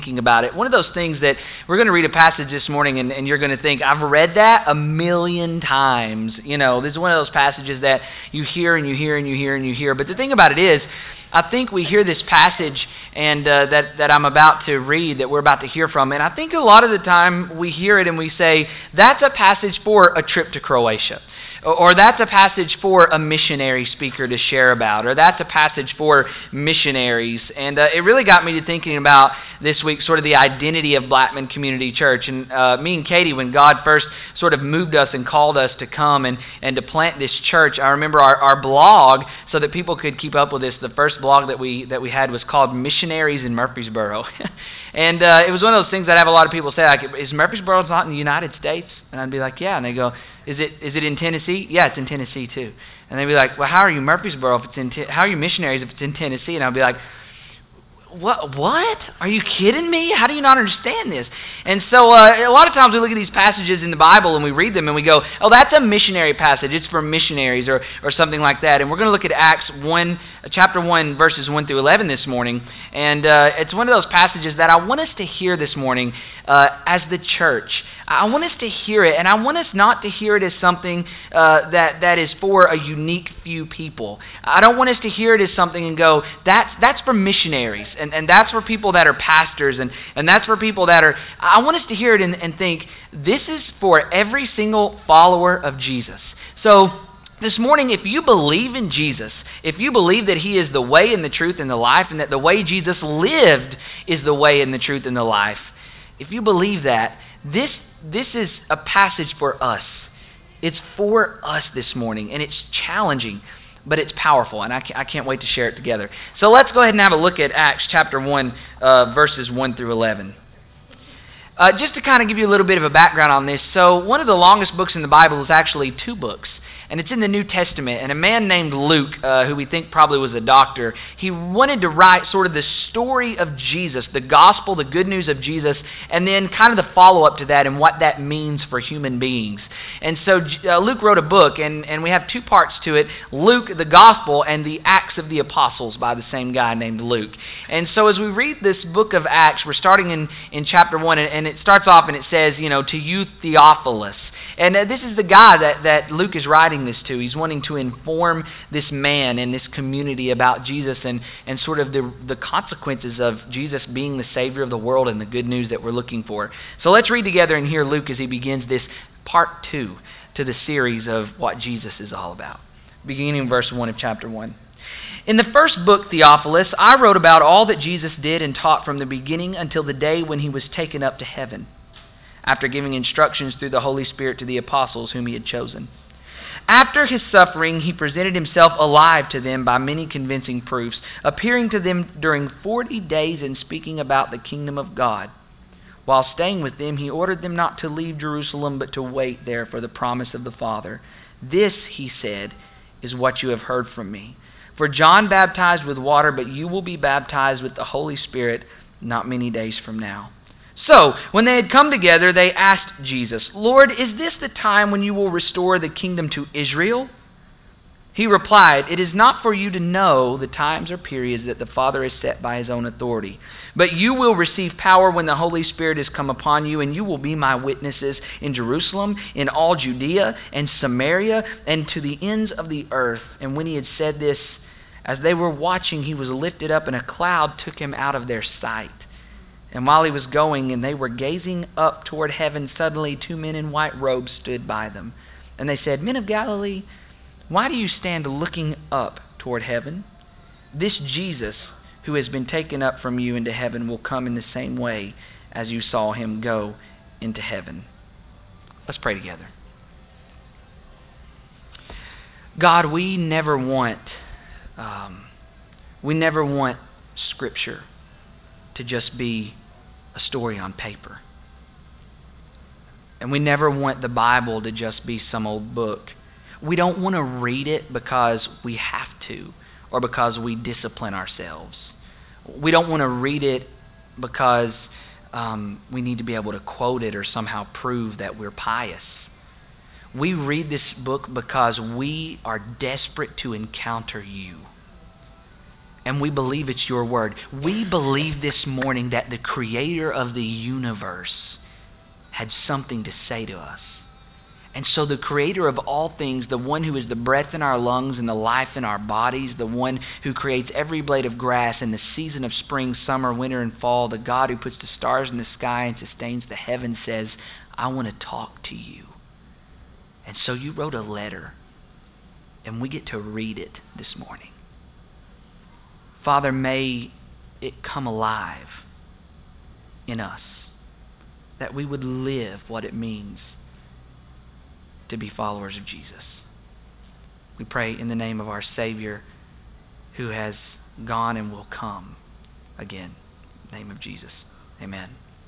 thinking about it. One of those things that we're going to read a passage this morning and you're going to think, I've read that a million times. You know, this is one of those passages that you hear and you hear and you hear and you hear. But the thing about it is, I think we hear this passage and that I'm about to read, that we're about to hear from, and I think a lot of the time we hear it and we say, that's a passage for a trip to Croatia. Or that's a passage for a missionary speaker to share about, or that's a passage for missionaries. And it really got me to thinking about this week sort of the identity of Blackman Community Church. And me and Katie, when God first sort of moved us and called us to come and to plant this church, I remember our blog, so that people could keep up with this, the first blog that we had was called Missionaries in Murfreesboro. And it was one of those things that I have a lot of people say, like, is Murfreesboro not in the United States? And I'd be like, yeah. And they go, is it in Tennessee? Yeah, it's in Tennessee too. And they'd be like, well, how are you Murfreesboro if it's in how are you missionaries if it's in Tennessee? And I'd be like, What? Are you kidding me? How do you not understand this? And so a lot of times we look at these passages in the Bible and we read them and we go, oh, that's a missionary passage. It's for missionaries or something like that. And we're going to look at Acts 1, chapter 1, verses 1 through 11 this morning. And it's one of those passages that I want us to hear this morning as the church. I want us to hear it, and I want us not to hear it as something that is for a unique few people. I don't want us to hear it as something and go, that's for missionaries, and that's for people that are pastors, and that's for people that are... I want us to hear it and think, this is for every single follower of Jesus. So this morning, if you believe in Jesus, if you believe that He is the way and the truth and the life, and that the way Jesus lived is the way and the truth and the life, if you believe that, this is a passage for us. It's for us this morning, and it's challenging, but it's powerful, and I can't wait to share it together. So let's go ahead and have a look at Acts chapter 1, verses 1 through 11. Just to kind of give you a little bit of a background on this, so one of the longest books in the Bible is actually 2 books. And it's in the New Testament. And a man named Luke, who we think probably was a doctor, he wanted to write sort of the story of Jesus, the gospel, the good news of Jesus, and then kind of the follow-up to that and what that means for human beings. And so Luke wrote a book, and we have 2 parts to it, Luke, the gospel, and the Acts of the Apostles by the same guy named Luke. And so as we read this book of Acts, we're starting in chapter 1, and it starts off and it says, to you, Theophilus. And this is the guy that Luke is writing this to. He's wanting to inform this man and this community about Jesus and sort of the consequences of Jesus being the Savior of the world and the good news that we're looking for. So let's read together and hear Luke as he begins this part 2 to the series of what Jesus is all about. Beginning in verse 1 of chapter 1. In the first book, Theophilus, I wrote about all that Jesus did and taught from the beginning until the day when He was taken up to heaven, after giving instructions through the Holy Spirit to the apostles whom He had chosen. After His suffering, He presented Himself alive to them by many convincing proofs, appearing to them during 40 days and speaking about the kingdom of God. While staying with them, He ordered them not to leave Jerusalem, but to wait there for the promise of the Father. This, He said, is what you have heard from me. For John baptized with water, but you will be baptized with the Holy Spirit not many days from now. So, when they had come together, they asked Jesus, Lord, is this the time when you will restore the kingdom to Israel? He replied, it is not for you to know the times or periods that the Father has set by His own authority, but you will receive power when the Holy Spirit has come upon you, and you will be my witnesses in Jerusalem, in all Judea and Samaria, and to the ends of the earth. And when He had said this, as they were watching, He was lifted up, and a cloud took Him out of their sight. And while He was going, and they were gazing up toward heaven, suddenly 2 men in white robes stood by them. And they said, Men of Galilee, why do you stand looking up toward heaven? This Jesus, who has been taken up from you into heaven, will come in the same way as you saw Him go into heaven. Let's pray together. God, we never want Scripture to just be a story on paper. And we never want the Bible to just be some old book. We don't want to read it because we have to or because we discipline ourselves. We don't want to read it because we need to be able to quote it or somehow prove that we're pious. We read this book because we are desperate to encounter You. and we believe it's your word. We believe this morning that the creator of the universe had something to say to us. And so the creator of all things, the one who is the breath in our lungs and the life in our bodies, the one who creates every blade of grass in the season of spring, summer, winter, and fall, the God who puts the stars in the sky and sustains the heavens, says, I want to talk to you. And so you wrote a letter, and we get to read it this morning. Father, may it come alive in us, that we would live what it means to be followers of Jesus. We pray in the name of our Savior, who has gone and will come again. In the name of Jesus. Amen.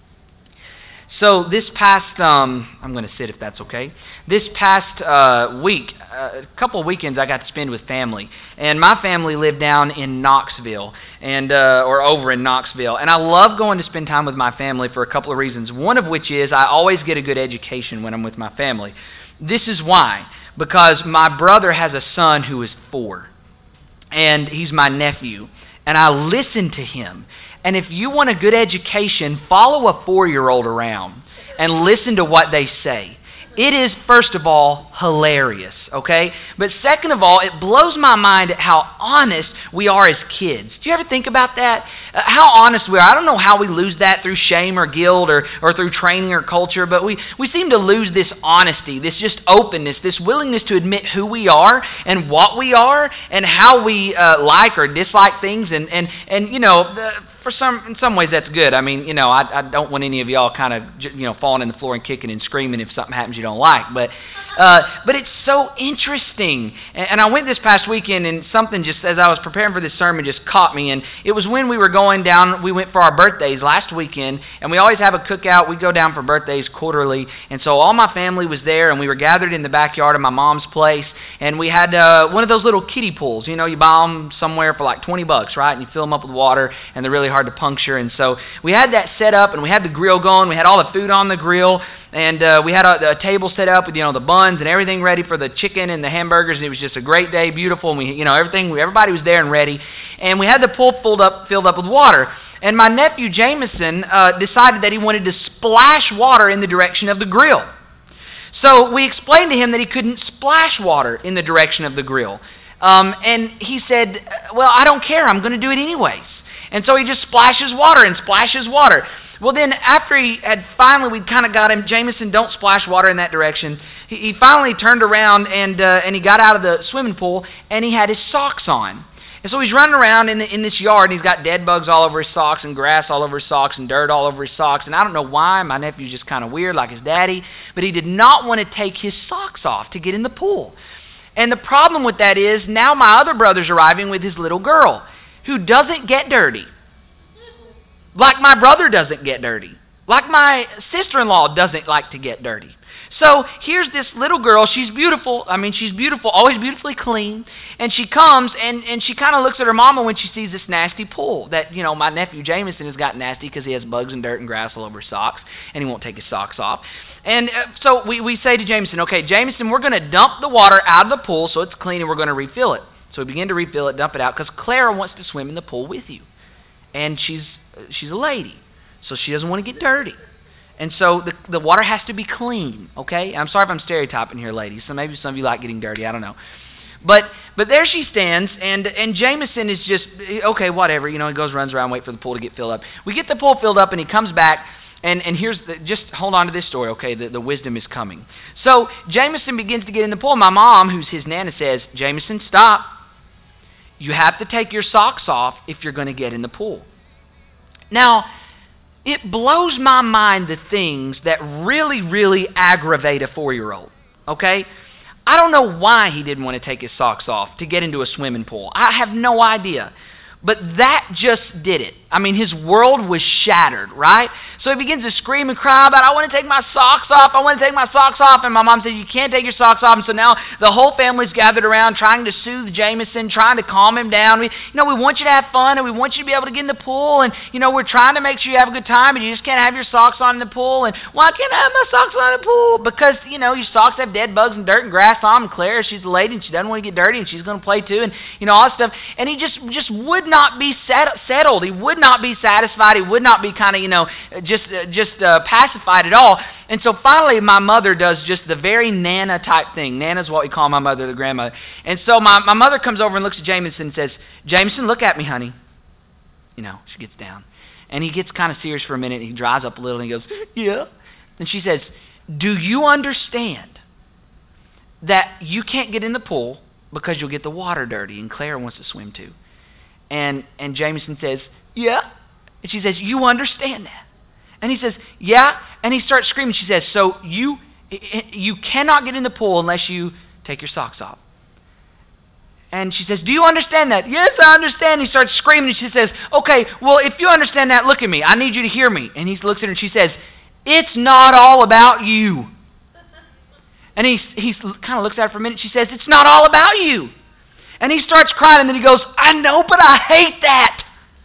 So this past, I'm going to sit if that's okay. This past week, a couple of weekends I got to spend with family. And my family lived down in Knoxville, or over in Knoxville. And I love going to spend time with my family for a couple of reasons. One of which is I always get a good education when I'm with my family. This is why. Because my brother has a son who is 4. And he's my nephew. And I listen to him. And if you want a good education, follow a 4-year-old around and listen to what they say. It is, first of all, hilarious, okay? But second of all, it blows my mind at how honest we are as kids. Do you ever think about that? How honest we are. I don't know how we lose that through shame or guilt or through training or culture, but we seem to lose this honesty, this just openness, this willingness to admit who we are and what we are and how we like or dislike things. And you know, in some ways that's good. I mean, you know, I don't want any of y'all kind of, you know, falling on the floor and kicking and screaming if something happens you don't like. But it's so interesting. And I went this past weekend, and something just, as I was preparing for this sermon, just caught me. And it was when we were going down, we went for our birthdays last weekend, and we always have a cookout. We go down for birthdays quarterly. And so all my family was there, and we were gathered in the backyard of my mom's place. And we had one of those little kiddie pools. You know, you buy them somewhere for like $20, right? And you fill them up with water, and they're really hard to puncture. And so we had that set up, and we had the grill going. We had all the food on the grill, and we had a table set up with, you know, the buns and everything ready for the chicken and the hamburgers. And it was just a great day, beautiful. And we, you know, everybody was there and ready. And we had the pool filled up with water. And my nephew Jameson decided that he wanted to splash water in the direction of the grill. So we explained to him that he couldn't splash water in the direction of the grill. And he said, well, I don't care. I'm going to do it anyways. And so he just splashes water and splashes water. Well, then after he had finally, we kind of got him, Jameson, don't splash water in that direction. He finally turned around and he got out of the swimming pool and he had his socks on. And so he's running around in this yard, and he's got dead bugs all over his socks and grass all over his socks and dirt all over his socks. And I don't know why. My nephew's just kind of weird like his daddy. But he did not want to take his socks off to get in the pool. And the problem with that is now my other brother's arriving with his little girl who doesn't get dirty. Like my brother doesn't get dirty. Like my sister-in-law doesn't like to get dirty. So here's this little girl. She's beautiful. I mean, she's beautiful, always beautifully clean. And she comes and she kind of looks at her mama when she sees this nasty pool that, you know, my nephew Jameson has got nasty because he has bugs and dirt and grass all over his socks, and he won't take his socks off. And so we say to Jameson, okay, Jameson, we're going to dump the water out of the pool so it's clean, and we're going to refill it. So we begin to refill it, dump it out, because Clara wants to swim in the pool with you. And she's a lady, so she doesn't want to get dirty. And so the water has to be clean, okay? I'm sorry if I'm stereotyping here, ladies. So maybe some of you like getting dirty. I don't know. But there she stands, and Jameson is just, okay, whatever. You know, he goes, runs around, wait for the pool to get filled up. We get the pool filled up, and he comes back, and here's just hold on to this story, okay? The wisdom is coming. So Jameson begins to get in the pool. My mom, who's his nana, says, Jameson, stop. You have to take your socks off if you're going to get in the pool. Now, it blows my mind the things that really, really aggravate a 4-year-old, okay? I don't know why he didn't want to take his socks off to get into a swimming pool. I have no idea. But that just did it. I mean, his world was shattered, right? So he begins to scream and cry about, I want to take my socks off, I want to take my socks off. And my mom said, you can't take your socks off. And so now the whole family's gathered around trying to soothe Jameson, trying to calm him down. We want you to have fun, and we want you to be able to get in the pool. And, we're trying to make sure you have a good time, and you just can't have your socks on in the pool. And why can't I have my socks on in the pool? Because, your socks have dead bugs and dirt and grass on them. And Claire, she's a lady, and she doesn't want to get dirty, and she's going to play too, and, all that stuff. And he just would not be settled. He would not be satisfied. He would not be kind of, just pacified at all. And so finally my mother does just the very Nana type thing. Nana's what we call my mother, the grandmother. And so my mother comes over and looks at Jameson and says, Jameson, look at me, honey. She gets down. And he gets kind of serious for a minute. He dries up a little and he goes, yeah. And she says, do you understand that you can't get in the pool because you'll get the water dirty and Claire wants to swim too? And Jameson says, yeah. And she says, you understand that? And he says, yeah. And he starts screaming. She says, so you cannot get in the pool unless you take your socks off. And she says, do you understand that? Yes, I understand. He starts screaming and she says, okay, well, if you understand that, look at me. I need you to hear me. And he looks at her and she says, it's not all about you. And he kind of looks at her for a minute. She says, it's not all about you. And he starts crying and then he goes, I know, but I hate that.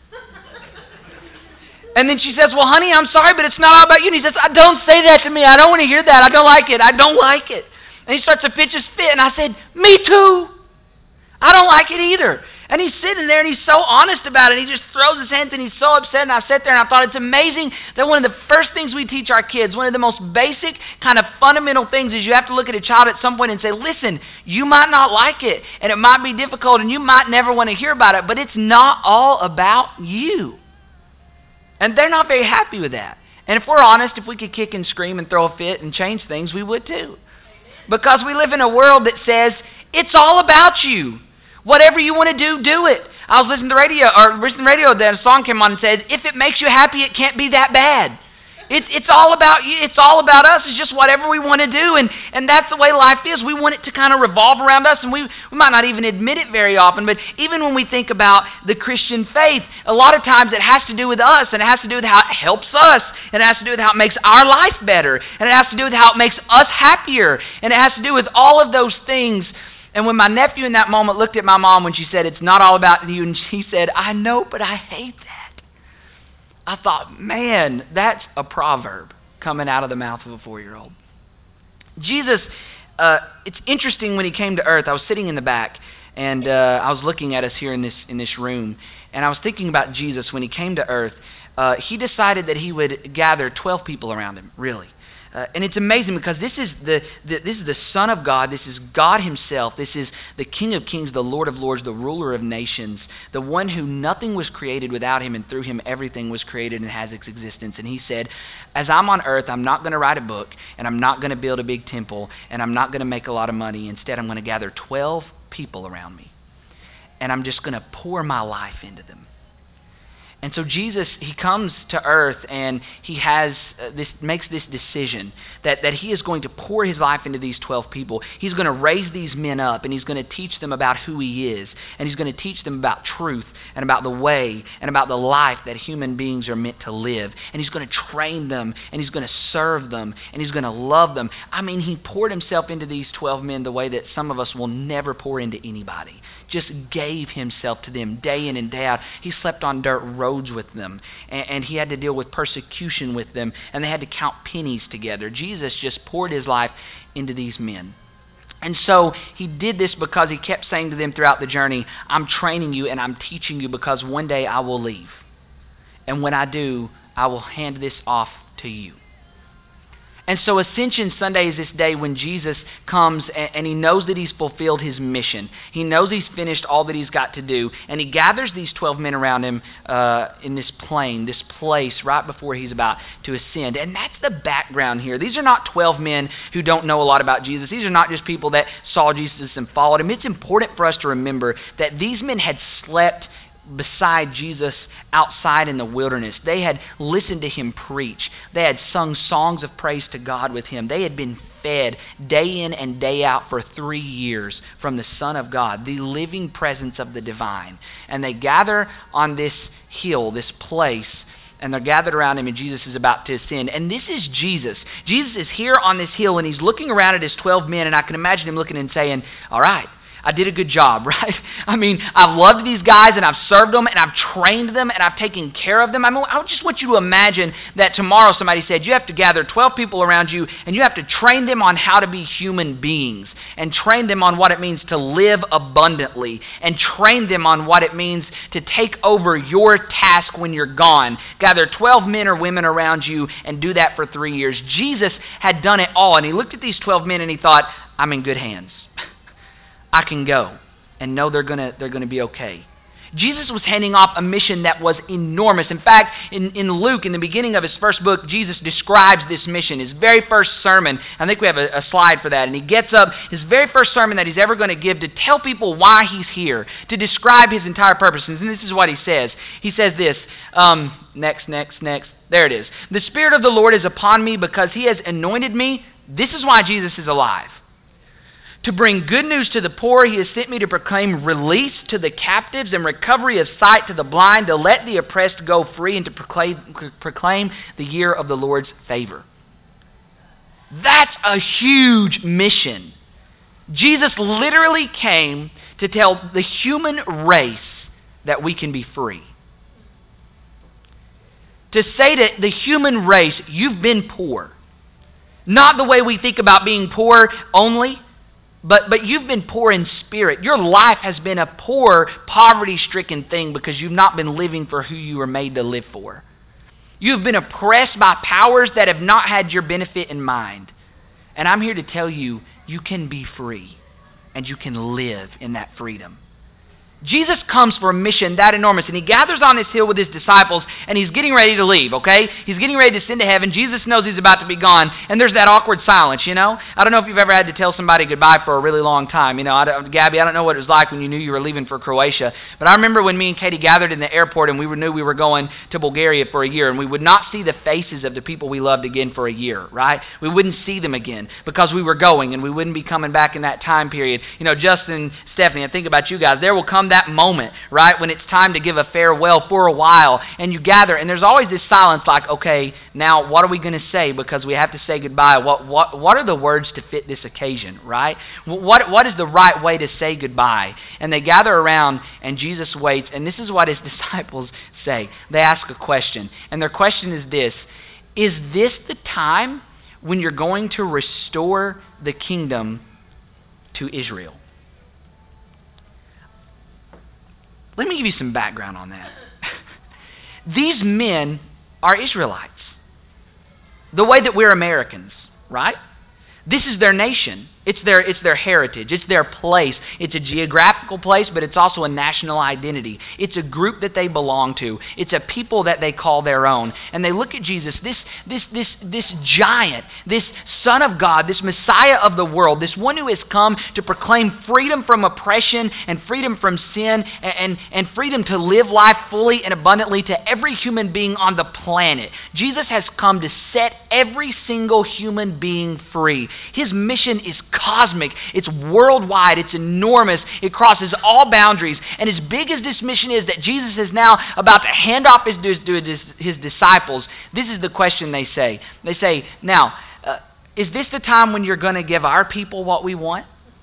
And then she says, well, honey, I'm sorry, but it's not all about you. And he says, don't say that to me. I don't want to hear that. I don't like it. I don't like it. And he starts to pitch his fit. And I said, me too. I don't like it either. And he's sitting there and he's so honest about it. He just throws his hands and he's so upset. And I sat there and I thought it's amazing that one of the first things we teach our kids, one of the most basic kind of fundamental things is you have to look at a child at some point and say, listen, you might not like it and it might be difficult and you might never want to hear about it, but it's not all about you. And they're not very happy with that. And if we're honest, if we could kick and scream and throw a fit and change things, we would too. Because we live in a world that says, it's all about you. Whatever you want to do, do it. I was listening to radio, then a song came on and said, if it makes you happy, it can't be that bad. It's all about you. It's all about us. It's just whatever we want to do. And that's the way life is. We want it to kind of revolve around us, and we might not even admit it very often, but even when we think about the Christian faith, a lot of times it has to do with us, and it has to do with how it helps us, and it has to do with how it makes our life better, and it has to do with how it makes us happier, and it has to do with all of those things. And when my nephew in that moment looked at my mom when she said, it's not all about you, and she said, I know, but I hate that. I thought, man, that's a proverb coming out of the mouth of a 4-year-old. Jesus, it's interesting when he came to earth. I was sitting in the back, and I was looking at us here in this room, and I was thinking about Jesus when he came to earth. He decided that he would gather 12 people around him, really. And it's amazing because this is the Son of God. This is God himself. This is the King of Kings, the Lord of Lords, the ruler of nations, the one who nothing was created without him, and through him everything was created and has its existence. And he said, as I'm on earth, I'm not going to write a book, and I'm not going to build a big temple, and I'm not going to make a lot of money. Instead, I'm going to gather 12 people around me, and I'm just going to pour my life into them. And so Jesus, he comes to earth and he makes this decision that he is going to pour his life into these 12 people. He's going to raise these men up and he's going to teach them about who he is. And he's going to teach them about truth and about the way and about the life that human beings are meant to live. And he's going to train them and he's going to serve them and he's going to love them. I mean, he poured himself into these 12 men the way that some of us will never pour into anybody. Just gave himself to them day in and day out. He slept on dirt roads with them, and he had to deal with persecution with them, and they had to count pennies together. Jesus just poured his life into these men. And so he did this because he kept saying to them throughout the journey, I'm training you and I'm teaching you because one day I will leave. And when I do, I will hand this off to you. And so Ascension Sunday is this day when Jesus comes and he knows that he's fulfilled his mission. He knows he's finished all that he's got to do. And he gathers these 12 men around him in this plain, this place right before he's about to ascend. And that's the background here. These are not 12 men who don't know a lot about Jesus. These are not just people that saw Jesus and followed him. It's important for us to remember that these men had slept beside Jesus outside in the wilderness. They had listened to him preach. They had sung songs of praise to God with him. They had been fed day in and day out for 3 years from the Son of God, the living presence of the divine. And they gather on this hill, this place, and they're gathered around him, and Jesus is about to ascend. And this is Jesus. Jesus is here on this hill, and he's looking around at his 12 men, and I can imagine him looking and saying, all right, I did a good job, right? I mean, I've loved these guys and I've served them and I've trained them and I've taken care of them. I mean, I just want you to imagine that tomorrow somebody said you have to gather 12 people around you and you have to train them on how to be human beings and train them on what it means to live abundantly and train them on what it means to take over your task when you're gone. Gather 12 men or women around you and do that for 3 years. Jesus had done it all, and he looked at these 12 men and he thought, I'm in good hands. I can go and know they're gonna be okay. Jesus was handing off a mission that was enormous. In fact, in Luke, in the beginning of his first book, Jesus describes this mission. His very first sermon, I think we have a slide for that, and he gets up, his very first sermon that he's ever going to give to tell people why he's here, to describe his entire purpose. And this is what he says. He says this, next. There it is. The Spirit of the Lord is upon me because he has anointed me. This is why Jesus is alive. To bring good news to the poor, he has sent me to proclaim release to the captives and recovery of sight to the blind, to let the oppressed go free, and to proclaim the year of the Lord's favor. That's a huge mission. Jesus literally came to tell the human race that we can be free. To say to the human race, you've been poor. Not the way we think about being poor only, but you've been poor in spirit. Your life has been a poor, poverty-stricken thing because you've not been living for who you were made to live for. You've been oppressed by powers that have not had your benefit in mind. And I'm here to tell you, you can be free, and you can live in that freedom. Jesus comes for a mission that enormous, and he gathers on this hill with his disciples, and he's getting ready to leave, okay? He's getting ready to ascend to heaven. Jesus knows he's about to be gone, and there's that awkward silence, you know? I don't know if you've ever had to tell somebody goodbye for a really long time. You know, Gabby, I don't know what it was like when you knew you were leaving for Croatia, but I remember when me and Katie gathered in the airport, and we knew we were going to Bulgaria for a year, and we would not see the faces of the people we loved again for a year, right? We wouldn't see them again because we were going, and we wouldn't be coming back in that time period. You know, Justin, Stephanie, I think about you guys. There will come that moment, right, when it's time to give a farewell for a while, and you gather, and there's always this silence like, okay, now what are we going to say because we have to say goodbye? What are the words to fit this occasion, right? What is the right way to say goodbye? And they gather around, and Jesus waits, and this is what his disciples say. They ask a question, and their question is this: is this the time when you're going to restore the kingdom to Israel? Let me give you some background on that. These men are Israelites, the way that we're Americans, right? This is their nation. It's their heritage. It's their place. It's a geographical place, but it's also a national identity. It's a group that they belong to. It's a people that they call their own. And they look at Jesus, this giant, this Son of God, this Messiah of the world, this one who has come to proclaim freedom from oppression and freedom from sin and freedom to live life fully and abundantly to every human being on the planet. Jesus has come to set every single human being free. His mission is cosmic, it's worldwide, it's enormous, it crosses all boundaries. And as big as this mission is that Jesus is now about to hand off his disciples, this is the question they say. They say, now, is this the time when you're going to give our people what we want?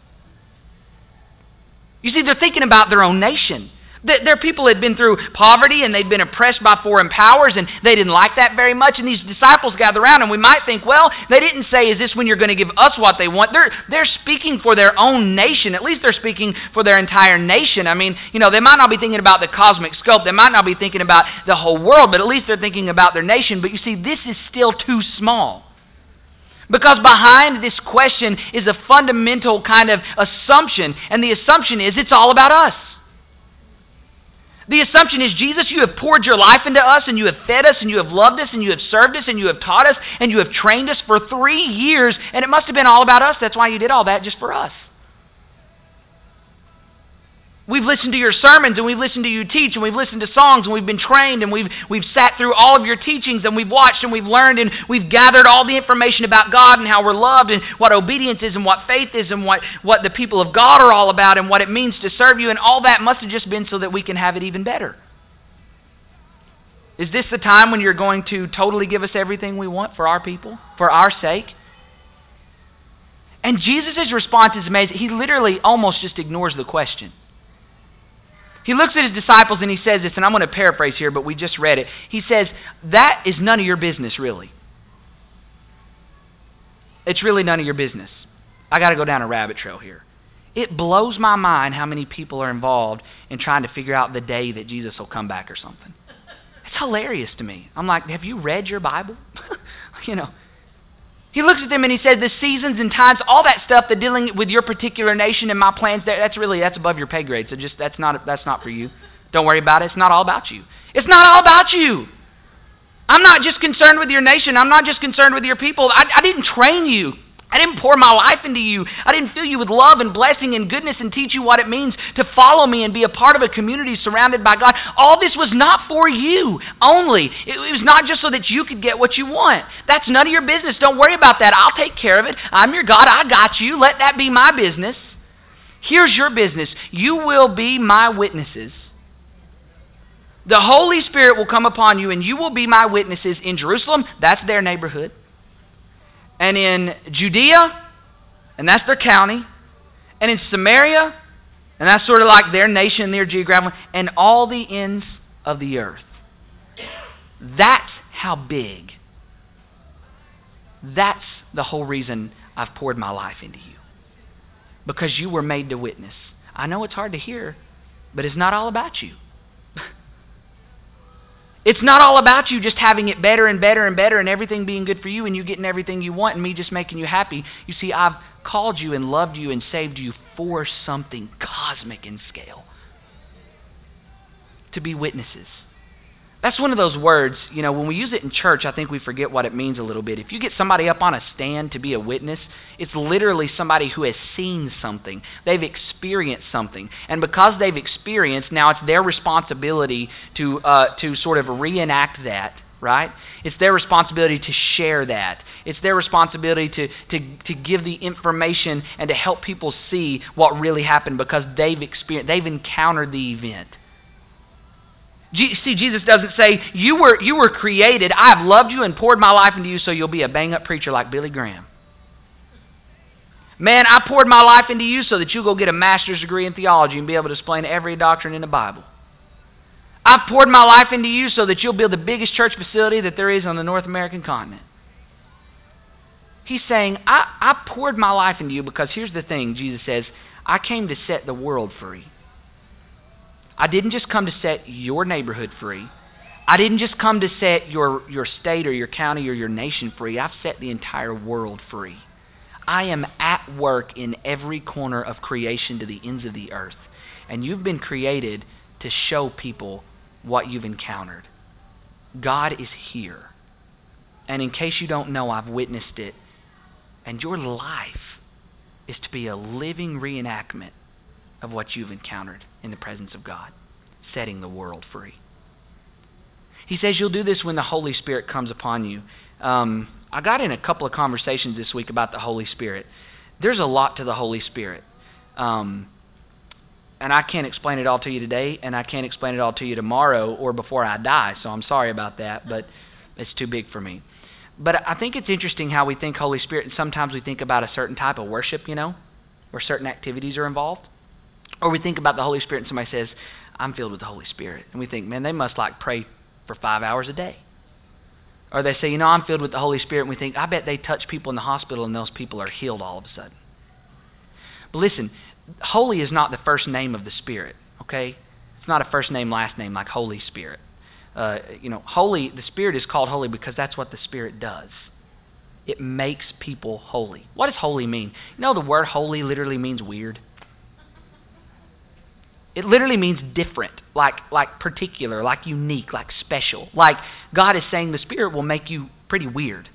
You see, they're thinking about their own nation. Their people had been through poverty and they'd been oppressed by foreign powers and they didn't like that very much. And these disciples gather around and we might think, well, they didn't say, is this when you're going to give us what they want? They're speaking for their own nation. At least they're speaking for their entire nation. I mean, you know, they might not be thinking about the cosmic scope. They might not be thinking about the whole world, but at least they're thinking about their nation. But you see, this is still too small. Because behind this question is a fundamental kind of assumption. And the assumption is it's all about us. The assumption is, Jesus, you have poured your life into us, and you have fed us, and you have loved us, and you have served us, and you have taught us, and you have trained us for 3 years, and it must have been all about us. That's why you did all that, just for us. We've listened to your sermons, and we've listened to you teach, and we've listened to songs, and we've been trained, and we've sat through all of your teachings, and we've watched, and we've learned, and we've gathered all the information about God and how we're loved, and what obedience is, and what faith is, and what the people of God are all about, and what it means to serve you, and all that must have just been so that we can have it even better. Is this the time when you're going to totally give us everything we want for our people, for our sake? And Jesus' response is amazing. He literally almost just ignores the question. He looks at his disciples and he says this, and I'm going to paraphrase here, but we just read it. He says, that is none of your business, really. It's really none of your business. I got to go down a rabbit trail here. It blows my mind how many people are involved in trying to figure out the day that Jesus will come back or something. It's hilarious to me. I'm like, have you read your Bible? You know. He looks at them and he says, the seasons and times, all that stuff, the dealing with your particular nation and my plans, that's above your pay grade. So just that's not for you. Don't worry about it. It's not all about you. It's not all about you. I'm not just concerned with your nation. I'm not just concerned with your people. I didn't train you. I didn't pour my life into you. I didn't fill you with love and blessing and goodness and teach you what it means to follow me and be a part of a community surrounded by God. All this was not for you only. It was not just so that you could get what you want. That's none of your business. Don't worry about that. I'll take care of it. I'm your God. I got you. Let that be my business. Here's your business. You will be my witnesses. The Holy Spirit will come upon you and you will be my witnesses in Jerusalem. That's their neighborhood. And in Judea, and that's their county, and in Samaria, and that's sort of like their nation, their geographic, and all the ends of the earth. That's how big. That's the whole reason I've poured my life into you. Because you were made to witness. I know it's hard to hear, but it's not all about you. It's not all about you just having it better and better and better and everything being good for you and you getting everything you want and me just making you happy. You see, I've called you and loved you and saved you for something cosmic in scale. To be witnesses. That's one of those words, you know, when we use it in church, I think we forget what it means a little bit. If you get somebody up on a stand to be a witness, it's literally somebody who has seen something. They've experienced something. And because they've experienced, now it's their responsibility to sort of reenact that, right? It's their responsibility to share that. It's their responsibility to give the information and to help people see what really happened because they've encountered the event. See, Jesus doesn't say, you were created, I have loved you and poured my life into you so you'll be a bang-up preacher like Billy Graham. Man, I poured my life into you so that you'll go get a master's degree in theology and be able to explain every doctrine in the Bible. I poured my life into you so that you'll build the biggest church facility that there is on the North American continent. He's saying, I poured my life into you because here's the thing, Jesus says, I came to set the world free. I didn't just come to set your neighborhood free. I didn't just come to set your state or your county or your nation free. I've set the entire world free. I am at work in every corner of creation to the ends of the earth. And you've been created to show people what you've encountered. God is here. And in case you don't know, I've witnessed it. And your life is to be a living reenactment of what you've encountered in the presence of God, setting the world free. He says you'll do this when the Holy Spirit comes upon you. I got in a couple of conversations this week about the Holy Spirit. There's a lot to the Holy Spirit. And I can't explain it all to you today, and I can't explain it all to you tomorrow or before I die, so I'm sorry about that, but it's too big for me. But I think it's interesting how we think Holy Spirit, and sometimes we think about a certain type of worship, you know, where certain activities are involved. Or we think about the Holy Spirit and somebody says, I'm filled with the Holy Spirit. And we think, man, they must like pray for 5 hours a day. Or they say, you know, I'm filled with the Holy Spirit. And we think, I bet they touch people in the hospital and those people are healed all of a sudden. But listen, holy is not the first name of the Spirit, okay? It's not a first name, last name like Holy Spirit. Holy, the Spirit is called holy because that's what the Spirit does. It makes people holy. What does holy mean? You know, the word holy literally means weird. It literally means different, like particular, like unique, like special. Like God is saying the Spirit will make you pretty weird.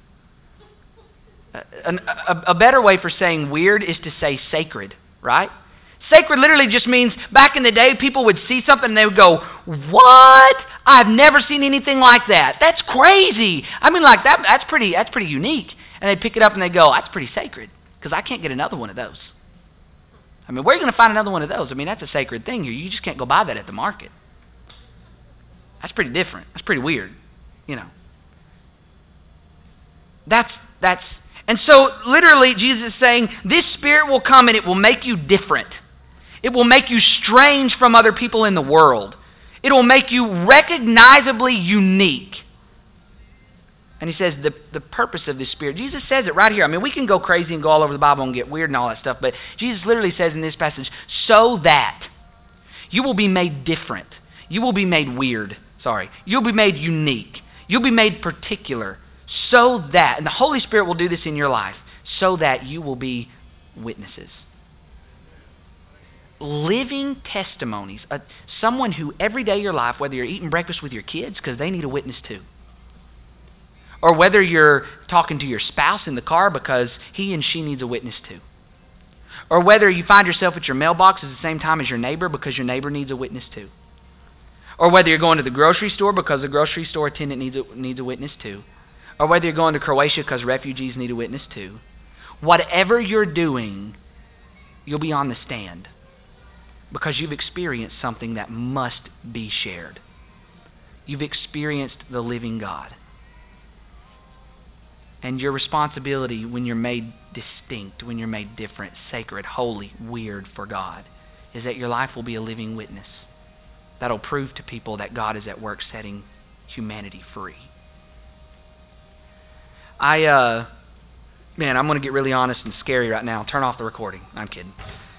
A better way for saying weird is to say sacred, right? Sacred literally just means back in the day people would see something and they would go, what? I've never seen anything like that. That's crazy. I mean, like that's pretty unique. And they pick it up and they go, that's pretty sacred because I can't get another one of those. I mean, where are you going to find another one of those? I mean, that's a sacred thing. You just can't go buy that at the market. That's pretty different. That's pretty weird, you know. And so literally Jesus is saying this Spirit will come and it will make you different. It will make you strange from other people in the world. It will make you recognizably unique. And he says the purpose of this Spirit, Jesus says it right here. I mean, we can go crazy and go all over the Bible and get weird and all that stuff, but Jesus literally says in this passage, so that you will be made different. You will be made weird. You'll be made unique. You'll be made particular. So that, and the Holy Spirit will do this in your life, so that you will be witnesses. Living testimonies. Someone who every day of your life, whether you're eating breakfast with your kids because they need a witness too, or whether you're talking to your spouse in the car because he and she needs a witness too, or whether you find yourself at your mailbox at the same time as your neighbor because your neighbor needs a witness too, or whether you're going to the grocery store because the grocery store attendant needs a witness too, or whether you're going to Croatia because refugees need a witness too. Whatever you're doing, you'll be on the stand because you've experienced something that must be shared. You've experienced the living God. And your responsibility when you're made distinct, when you're made different, sacred, holy, weird for God, is that your life will be a living witness that'll prove to people that God is at work setting humanity free. I'm going to get really honest and scary right now. Turn off the recording. I'm kidding.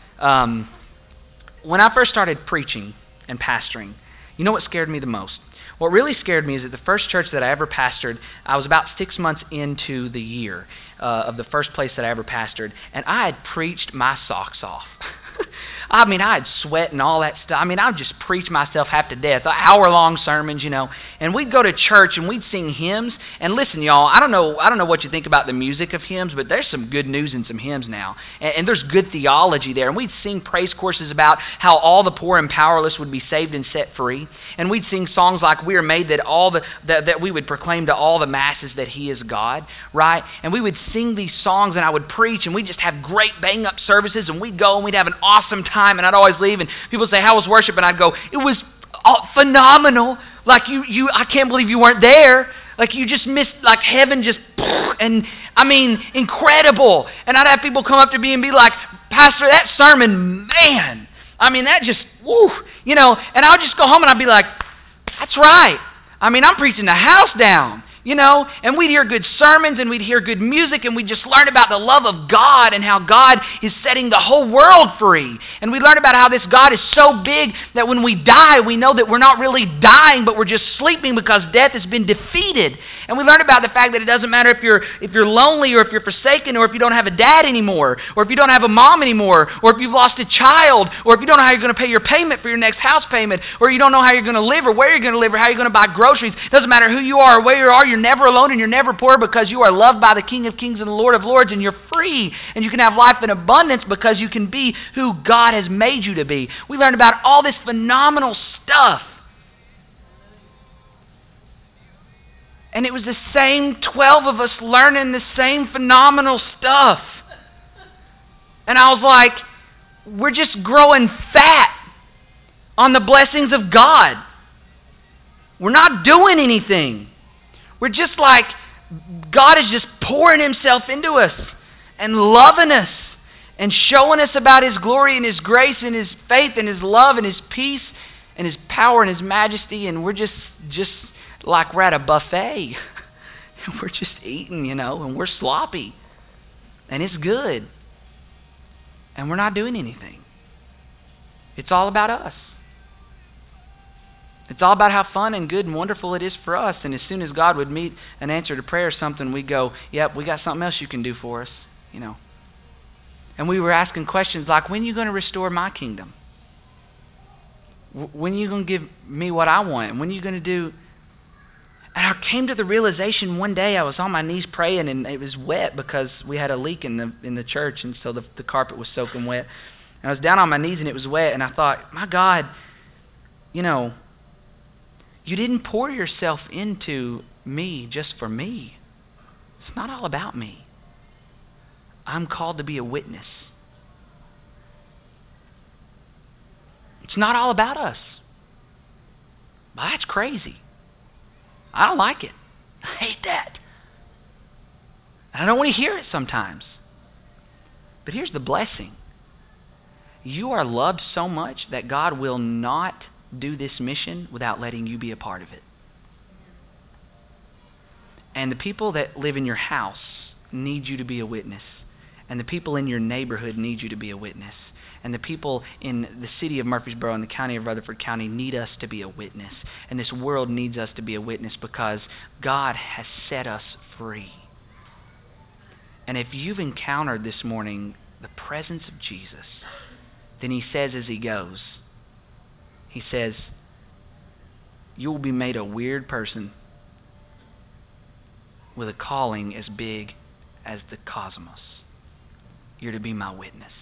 When I first started preaching and pastoring, you know what scared me the most? What really scared me is that the first church that I ever pastored, I was about 6 months into the year of the first place that I ever pastored, and I had preached my socks off. I mean, I had sweat and all that stuff. I mean, I would just preach myself half to death, hour-long sermons, And we'd go to church and we'd sing hymns. And listen, y'all, I don't know what you think about the music of hymns, but there's some good news in some hymns now, and there's good theology there. And we'd sing praise courses about how all the poor and powerless would be saved and set free. And we'd sing songs like "We Are Made," that we would proclaim to all the masses that He is God, right? And we would sing these songs, and I would preach, and we'd just have great bang-up services, and we'd go and we'd have an awesome time, and I'd always leave, and people would say, "How was worship?" And I'd go, "It was phenomenal. Like I can't believe you weren't there. Like you just missed, like heaven just, and I mean, incredible." And I'd have people come up to me and be like, "Pastor, that sermon, man, I mean, that just, woo," and I would just go home and I'd be like, "That's right. I mean, I'm preaching the house down." And we'd hear good sermons and we'd hear good music and we'd just learn about the love of God and how God is setting the whole world free. And we learn about how this God is so big that when we die, we know that we're not really dying, but we're just sleeping because death has been defeated. And we learn about the fact that it doesn't matter if you're lonely or if you're forsaken or if you don't have a dad anymore or if you don't have a mom anymore or if you've lost a child or if you don't know how you're going to pay your payment for your next house payment or you don't know how you're going to live or where you're going to live or how you're going to buy groceries. It doesn't matter who you are or where you are. You're never alone and you're never poor because you are loved by the King of Kings and the Lord of Lords, and you're free and you can have life in abundance because you can be who God has made you to be. We learned about all this phenomenal stuff. And it was the same 12 of us learning the same phenomenal stuff. And I was like, we're just growing fat on the blessings of God. We're not doing anything. We're just like, God is just pouring Himself into us and loving us and showing us about His glory and His grace and His faith and His love and His peace and His power and His majesty, and we're just like we're at a buffet. We're just eating, and we're sloppy. And it's good. And we're not doing anything. It's all about us. It's all about how fun and good and wonderful it is for us. And as soon as God would meet an answer to prayer or something, we'd go, "Yep, we got something else you can do for us," And we were asking questions like, "When are you going to restore my kingdom? When are you going to give me what I want? And when are you going to do..." And I came to the realization one day, I was on my knees praying, and it was wet because we had a leak in the church, and so the carpet was soaking wet. And I was down on my knees, and it was wet, and I thought, my God, you didn't pour yourself into me just for me. It's not all about me. I'm called to be a witness. It's not all about us. That's crazy. I don't like it. I hate that. I don't want to hear it sometimes. But here's the blessing. You are loved so much that God will not do this mission without letting you be a part of it. And the people that live in your house need you to be a witness. And the people in your neighborhood need you to be a witness. And the people in the city of Murfreesboro and the county of Rutherford County need us to be a witness. And this world needs us to be a witness because God has set us free. And if you've encountered this morning the presence of Jesus, then he says as he goes, he says, you will be made a weird person with a calling as big as the cosmos. You're to be my witness.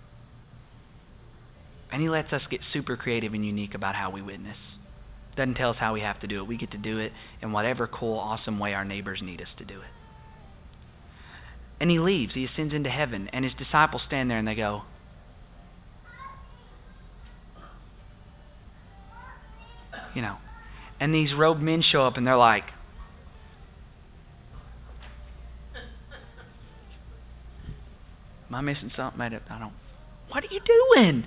And he lets us get super creative and unique about how we witness. Doesn't tell us how we have to do it. We get to do it in whatever cool, awesome way our neighbors need us to do it. And he leaves. He ascends into heaven. And his disciples stand there and they go, you know. And these robed men show up and they're like, am I missing something? I don't. What are you doing?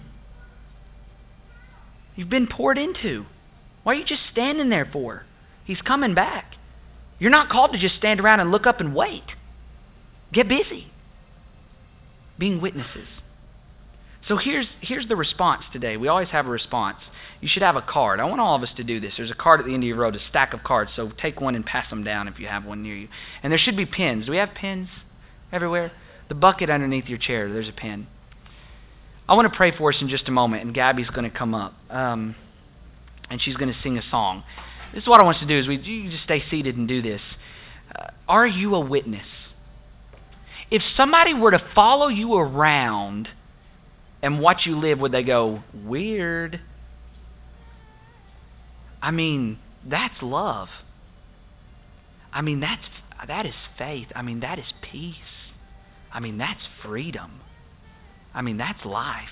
You've been poured into. What are you just standing there for? He's coming back. You're not called to just stand around and look up and wait. Get busy being witnesses. So here's the response today. We always have a response. You should have a card. I want all of us to do this. There's a card at the end of your road, a stack of cards. So take one and pass them down if you have one near you. And there should be pens. Do we have pens everywhere? The bucket underneath your chair, there's a pen. I want to pray for us in just a moment, and Gabby's going to come up, and she's going to sing a song. This is what I want us to do, is you just stay seated and do this. Are you a witness? If somebody were to follow you around and watch you live, would they go, weird? I mean, that's love. I mean, that is faith. I mean, that is peace. I mean, that's freedom. I mean, that's life.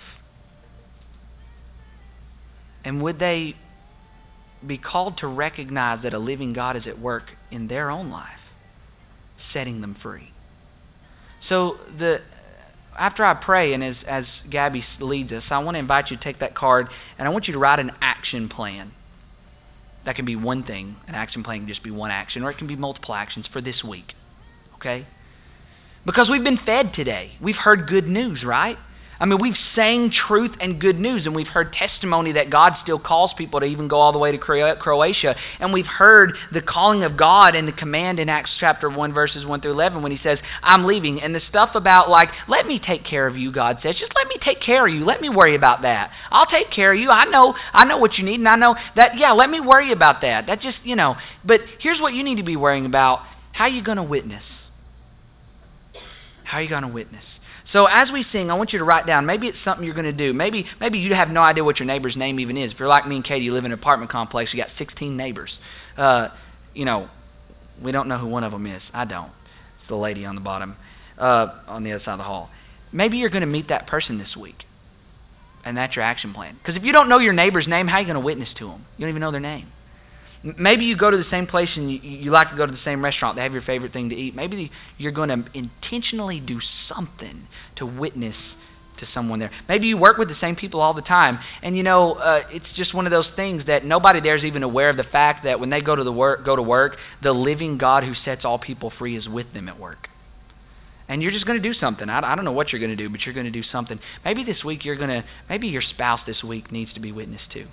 And would they be called to recognize that a living God is at work in their own life, setting them free? So after I pray and as Gabby leads us, I want to invite you to take that card and I want you to write an action plan. That can be one thing. An action plan can just be one action, or it can be multiple actions for this week. Okay? Because we've been fed today. We've heard good news, right? I mean, we've sang truth and good news, and we've heard testimony that God still calls people to even go all the way to Croatia. And we've heard the calling of God and the command in Acts chapter 1, verses 1 through 11, when he says, I'm leaving. And the stuff about, like, let me take care of you, God says. Just let me take care of you. Let me worry about that. I'll take care of you. I know what you need, and I know that, yeah, let me worry about that. That just, But here's what you need to be worrying about. How are you going to witness? How are you going to witness? So as we sing, I want you to write down, maybe it's something you're going to do. Maybe you have no idea what your neighbor's name even is. If you're like me and Katie, you live in an apartment complex, you got 16 neighbors. We don't know who one of them is. I don't. It's the lady on the bottom, on the other side of the hall. Maybe you're going to meet that person this week, and that's your action plan. Because if you don't know your neighbor's name, how are you going to witness to them? You don't even know their name. Maybe you go to the same place and you like to go to the same restaurant. They have your favorite thing to eat. Maybe you're going to intentionally do something to witness to someone there. Maybe you work with the same people all the time. And, it's just one of those things that nobody there is even aware of the fact that when they go to work, the living God who sets all people free is with them at work. And you're just going to do something. I don't know what you're going to do, but you're going to do something. Maybe this week maybe your spouse this week needs to be witnessed to.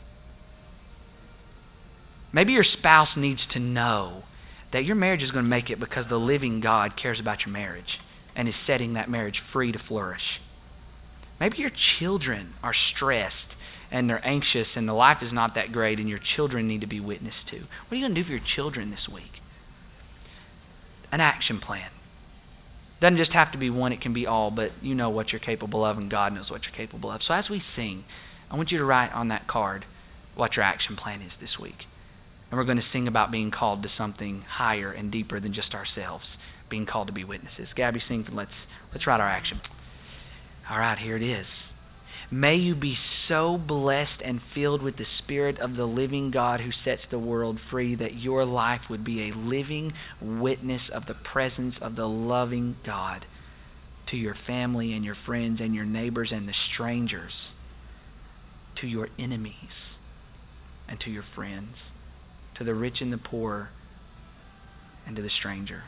Maybe your spouse needs to know that your marriage is going to make it because the living God cares about your marriage and is setting that marriage free to flourish. Maybe your children are stressed and they're anxious and the life is not that great and your children need to be witnessed to. What are you going to do for your children this week? An action plan. Doesn't just have to be one, it can be all, but you know what you're capable of and God knows what you're capable of. So as we sing, I want you to write on that card what your action plan is this week. And we're going to sing about being called to something higher and deeper than just ourselves, being called to be witnesses. Gabby, sing, and let's write our action. All right, here it is. May you be so blessed and filled with the Spirit of the living God who sets the world free that your life would be a living witness of the presence of the loving God to your family and your friends and your neighbors and the strangers, to your enemies and to your friends, to the rich and the poor and to the stranger.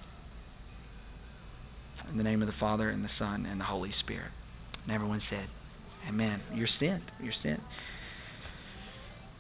In the name of the Father and the Son and the Holy Spirit. And everyone said, Amen. You're sent. You're sent.